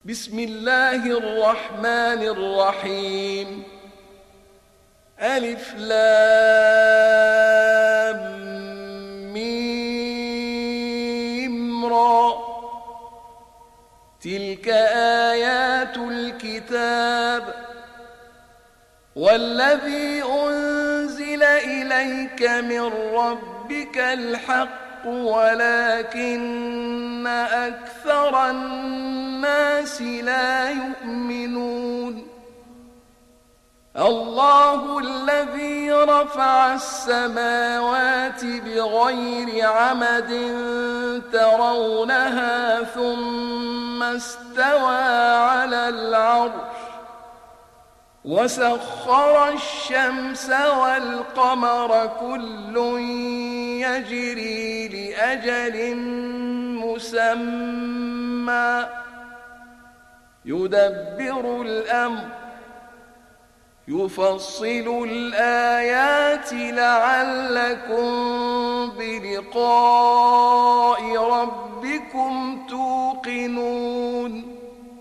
بسم الله الرحمن الرحيم. ألف لام ميم را. تلك آيات الكتاب والذي أنزل إليك من ربك الحق ولكن أكثر الناس لا يؤمنون. الله الذي رفع السماوات بغير عمد ترونها ثم استوى على العرش وسخر الشمس والقمر كل يجري لأجل مسمى يدبر الأمر يفصل الآيات لعلكم بلقاء ربكم توقنون.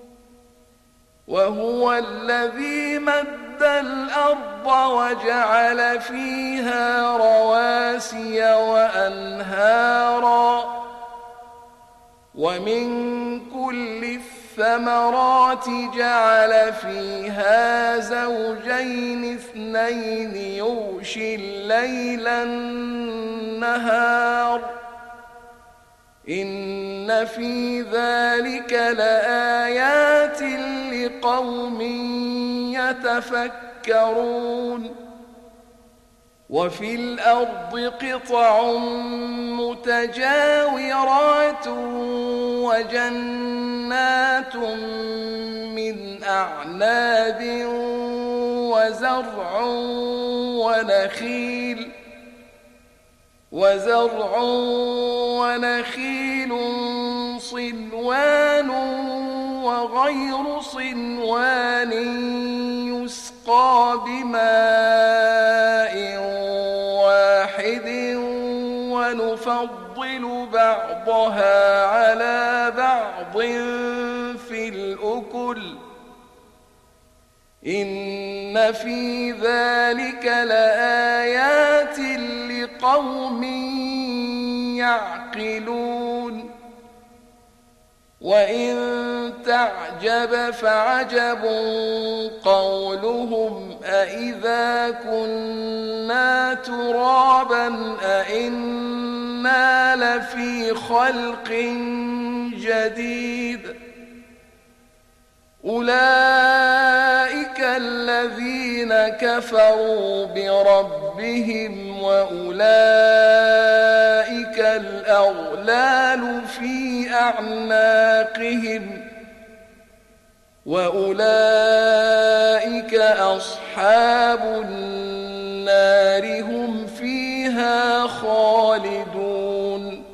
وهو الذي مد الأرض وجعل فيها رواسي وأنهارا ومن كل الثمرات جعل فيها زوجين اثنين يغشي الليل النهار إن في ذلك لآيات لقوم يتفكرون. وفي الأرض قطع متجاورات وجنات من أعناب وزرع ونخيل صنوان وغير صنوان يسقى بماء واحد ونفضل بعضها على بعض في الأكل إن في ذلك لآيات لقوم يعقلون. وإن تعجب فعجب قولهم أإذا كنا ترابا أإنا لفي خلق جديد أولئك الذين كفروا بربهم وأولئك الأغلال في أعناقهم وأولئك أصحاب النار هم فيها خالدون.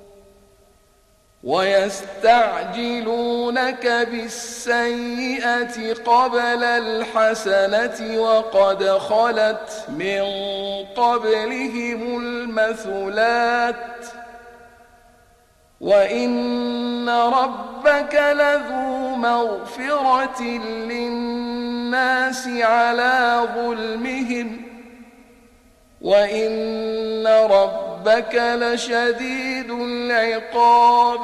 ويستعجلونك بالسيئة قبل الحسنة وقد خلت من قبلهم المثلات وإن ربك لذو مغفرة للناس على ظلمهم وإن ربك لشديد العقاب.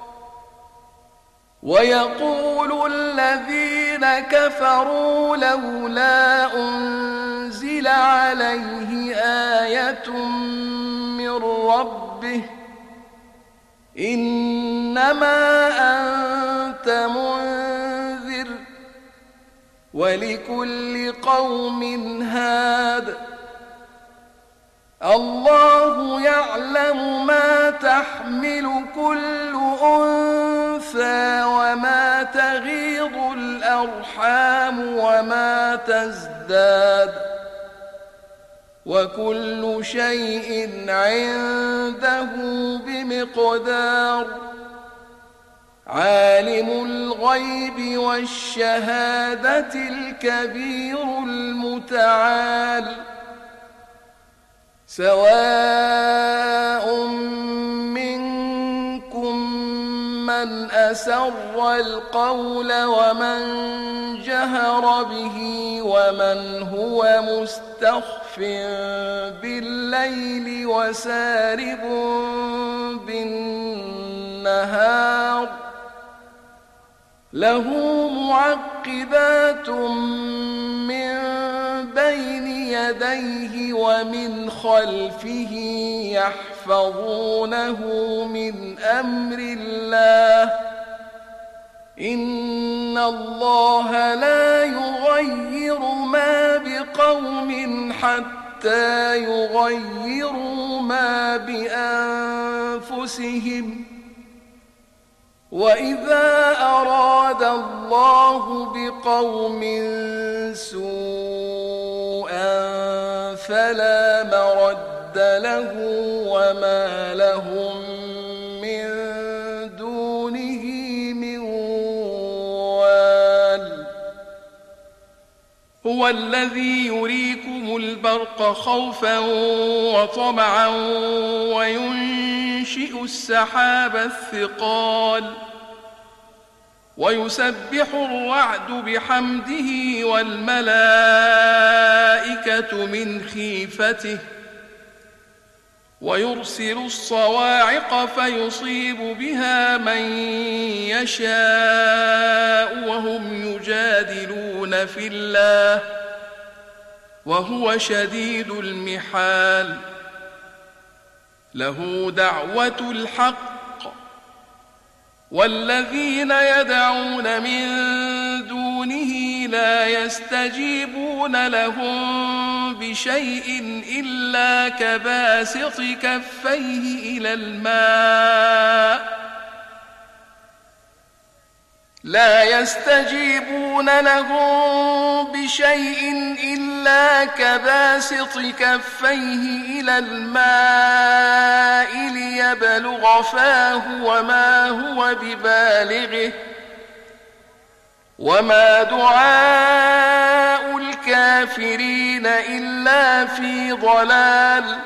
ويقول الذين كفروا لولا أنزل عليه آية من ربه إنما أنت منذر ولكل قوم هاد الله يعلم ما تحمل كل أنثى وما تغيض الأرحام وما تزداد وكل شيء عنده بمقدار. عالم الغيب والشهادة الكبير المتعال سواء منكم من أسر القول ومن جهر به ومن هو مستخف بالليل وسارب بالنهار له معقبات من بين يديه ومن خلفه يحفظونه من أمر الله إن الله لا يغير ما بقوم حتى يغيروا ما بأنفسهم وإذا أراد الله بقوم سوءا فلا مرد له وما لهم من دونه من وال هو الذي يريكم البرق خوفا وطمعا وينشئ السحاب الثقال ويسبح الرعد بحمده والملائكة من خيفته ويرسل الصواعق فيصيب بها من يشاء وهم يجادلون في الله وهو شديد المحال له دعوة الحق والذين يدعون من دونه لا يستجيبون لهم بشيء إلا كباسط كفيه إلى الماء لا يستجيبون لهم بشيء إلا كباسط كفيه إلى الماء ليبلغ فاه وما هو ببالغه وما دعاء الكافرين إلا في ضلال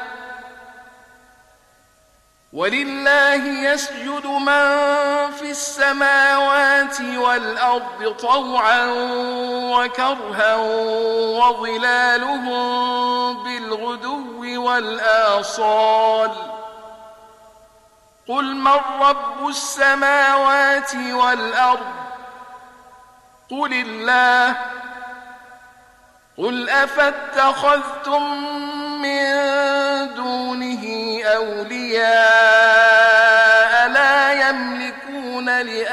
ولله يسجد من في السماوات والأرض طوعا وكرها وظلالهم بالغدو والآصال قل من رب السماوات والأرض قل الله قل أفاتخذتم من دونه أولياء لا يملكون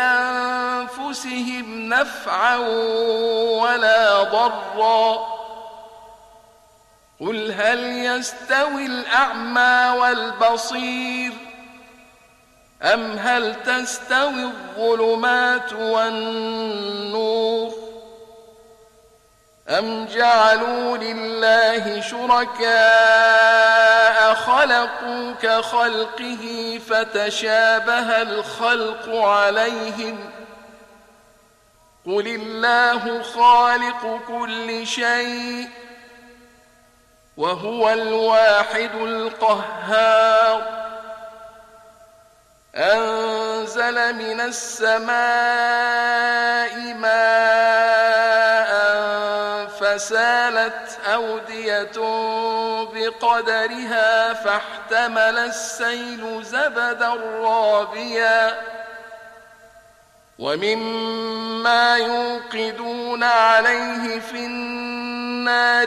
لأنفسهم نفعا ولا ضرا قل هل يستوي الأعمى والبصير أم هل تستوي الظلمات والنور أم جعلوا لله شركاء خلقوا كخلقه فتشابه الخلق عليهم قل الله خالق كل شيء وهو الواحد القهار أنزل من السماء ماء فسالت أودية بقدرها فاحتمل السيل زبدا رابيا ومما يوقدون عليه في النار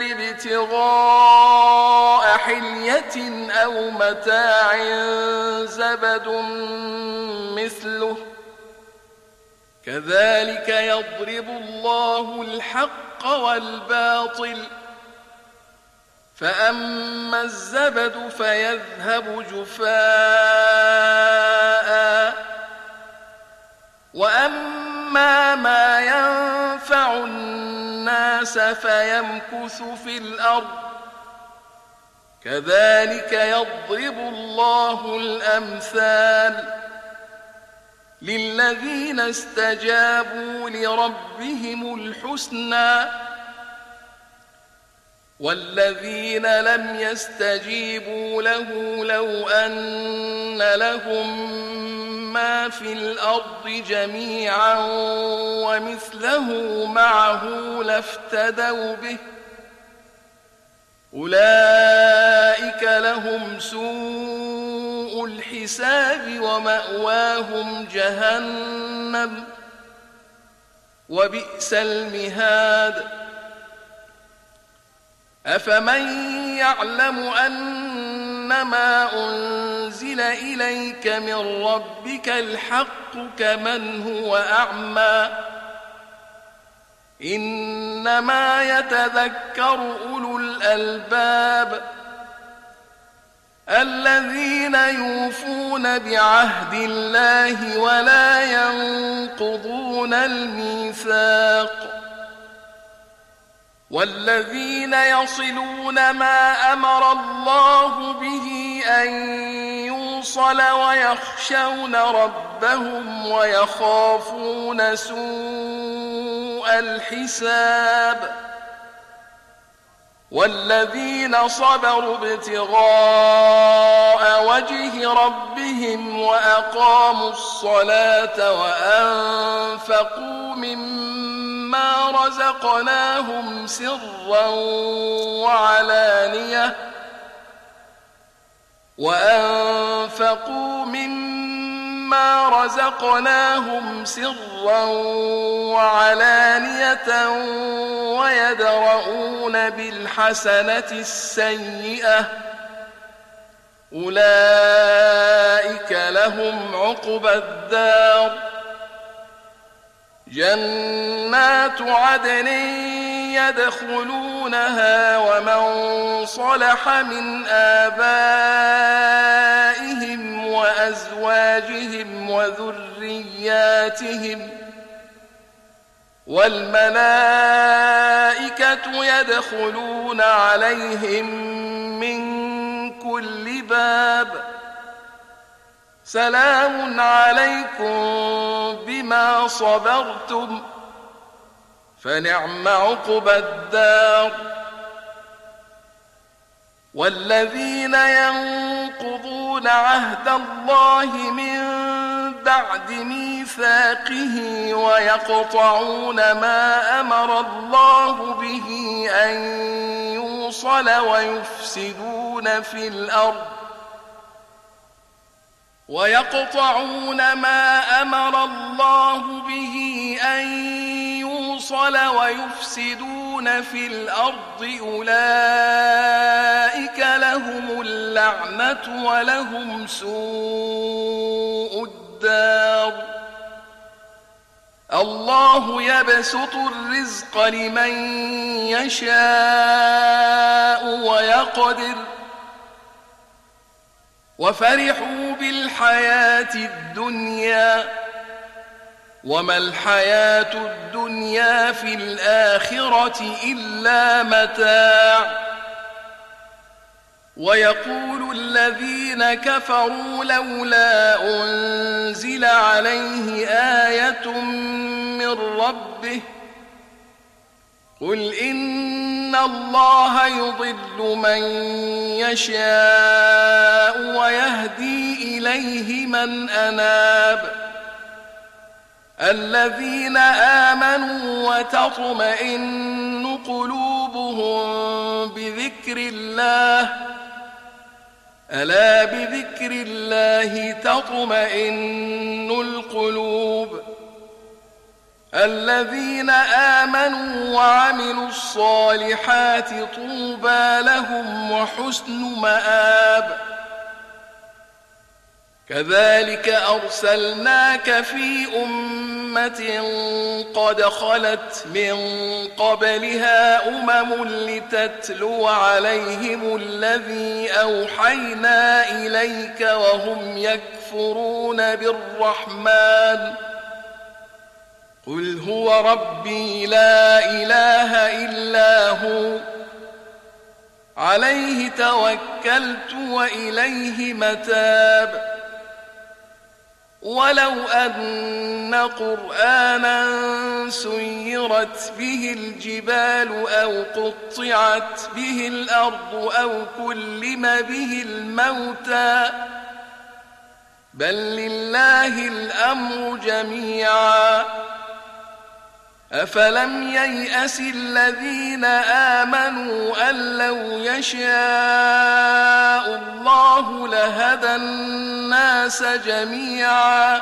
ابتغاء حلية أو متاع زبد مثله كذلك يضرب الله الحق والباطل فأما الزبد فيذهب جفاء وأما ما ينفع الناس فيمكث في الأرض كذلك يضرب الله الأمثال للذين استجابوا لربهم الحسنى والذين لم يستجيبوا له لو أن لهم ما في الأرض جميعا ومثله معه لافتدوا به أولئك لهم سوء الحساب ومأواهم جهنم وبئس المهاد أفمن يعلم أنما أنزل إليك من ربك الحق كمن هو أعمى إنما يتذكر أولو الألباب الذين يوفون بعهد الله ولا ينقضون الميثاق والذين يصلون ما أمر الله به أن يوصل ويخشون ربهم ويخافون سوء الحساب والذين صبروا ابتغاء وجه ربهم وأقاموا الصلاة وأنفقوا مما رزقناهم سرا وعلانية ويدرؤون بالحسنة السيئة أولئك لهم عقبى الدار جنات عدن يدخلونها ومن صلح من آبائهم وأزواجهم وذرياتهم والملائكة يدخلون عليهم من كل باب سلام عليكم بما صبرتم فنعم عقبى الدار والذين ينقضون عهد الله من بعد ميثاقه ويقطعون ما أمر الله به أن يوصل ويفسدون في الأرض أولئك لهم اللعنة ولهم سوء الدار الله يبسط الرزق لمن يشاء ويقدر وفرحوا بالحياة الدنيا وما الحياة الدنيا في الآخرة إلا متاع ويقول الذين كفروا لولا أنزل عليه آية من ربه قل إن الله يضل من يشاء ويهدي إليه من أناب الذين آمنوا وتطمئن قلوبهم بذكر الله ألا بذكر الله تطمئن القلوب الذين آمنوا وعملوا الصالحات طوبى لهم وحسن مآب كذلك أرسلناك في أمة قد خلت من قبلها لتتلو عليهم الذي أوحينا إليك وهم يكفرون بالرحمن قل هو ربي لا إله إلا هو عليه توكلت وإليه متاب ولو أن قرآنا سيرت به الجبال أو قطعت به الأرض أو كلم به الموتى بل لله الأمر جميعا أفلم ييأس الذين آمنوا أن لو يشاء الله لهدى الناس جميعا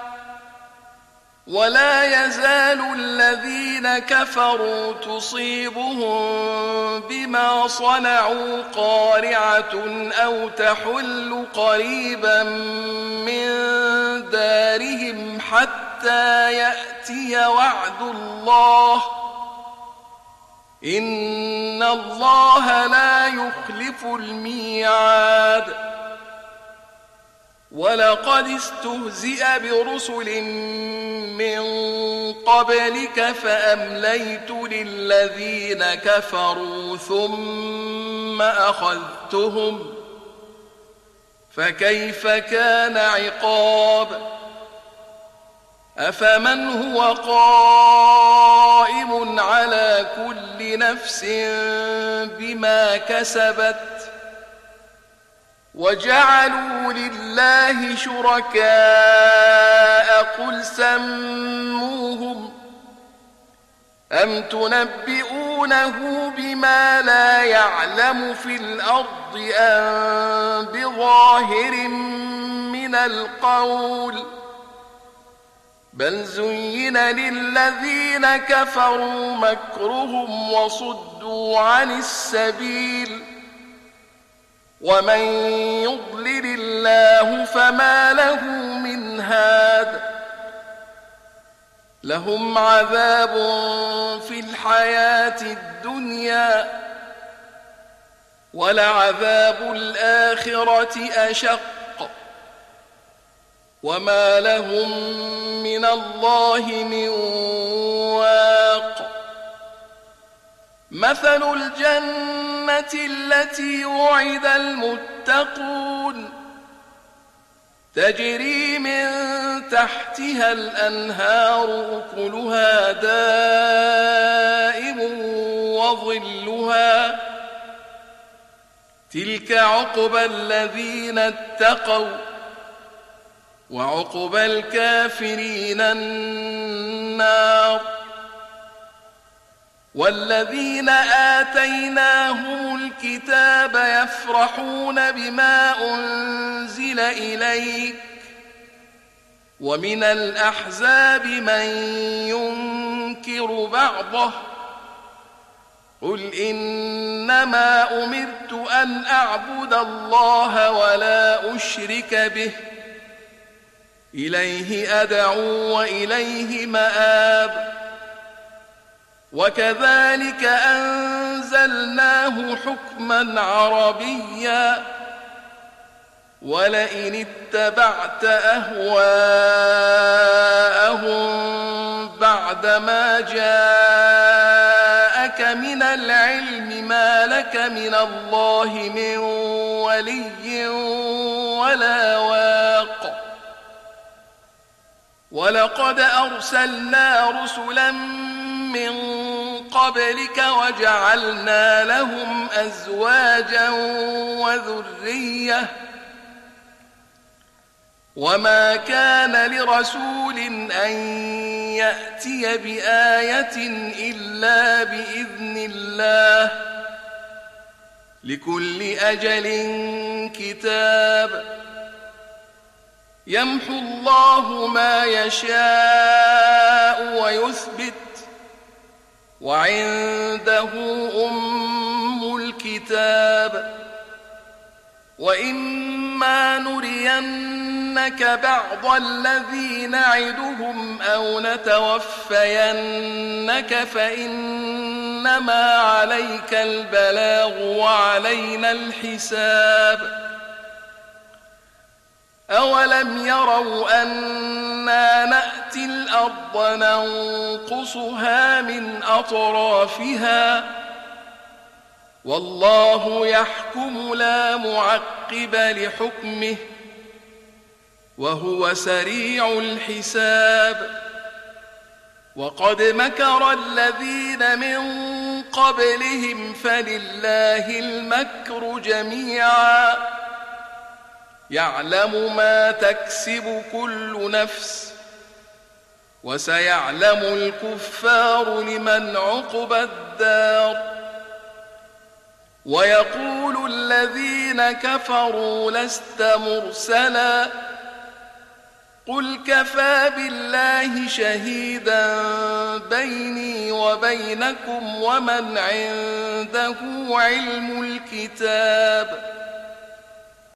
ولا يزال الذين كفروا تصيبهم بما صنعوا قارعة أو تحل قريبا من دارهم حتى يأتي وعد الله إن الله لا يخلف الميعاد ولقد استهزئ برسل من قبلك فأمليت للذين كفروا ثم أخذتهم فكيف كان عقاب أفمن هو قائم على كل نفس بما كسبت وجعلوا لله شركاء قل سموهم أم تنبئونه بما لا يعلم في الأرض أم بظاهر من القول بل زين للذين كفروا مكرهم وصدوا عن السبيل ومن يضلل الله فما له من هاد لهم عذاب في الحياة الدنيا ولعذاب الآخرة أشق وما لهم من الله من واق مثل الجنة التي وعد المتقون تجري من تحتها الأنهار أكلها دائم وظلها تلك عقبى الذين اتقوا وعقبى الكافرين النار والذين آتيناهم الكتاب يفرحون بما أنزل إليك ومن الأحزاب من ينكر بعضه قل إنما أمرت أن أعبد الله ولا أشرك به إليه أدعو وإليه مآب وكذلك أنزلناه حكما عربيا ولئن اتبعت أهواءهم بعدما جاءك من العلم ما لك من الله من ولي ولا واق ولقد أرسلنا رسلا من قبلك وجعلنا لهم أزواجا وذرية وما كان لرسول أن يأتي بآية إلا بإذن الله لكل أجل كتاب يمحو الله ما يشاء ويثبت وعنده أم الكتاب وإما نرينك بعض الذي نعدهم أو نتوفينك فإنما عليك البلاغ وعلينا الحساب أولم يروا أنا نأتي الأرض ننقصها من أطرافها والله يحكم لا معقب لحكمه وهو سريع الحساب. وقد مكر الذين من قبلهم فلله المكر جميعا يعلم ما تكسب كل نفس وسيعلم الكفار لمن عقبى الدار. ويقول الذين كفروا لست مرسلا قل كفى بالله شهيدا بيني وبينكم ومن عنده علم الكتاب.